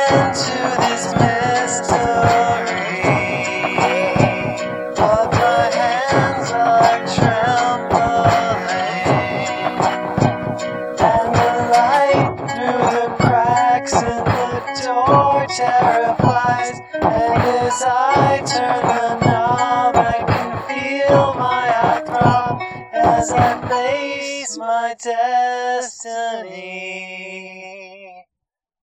into this mystery, but my hands are trembling, and the light through the cracks in the door terrifies, and as I turn the knob I can feel my heart throb as I face my destiny.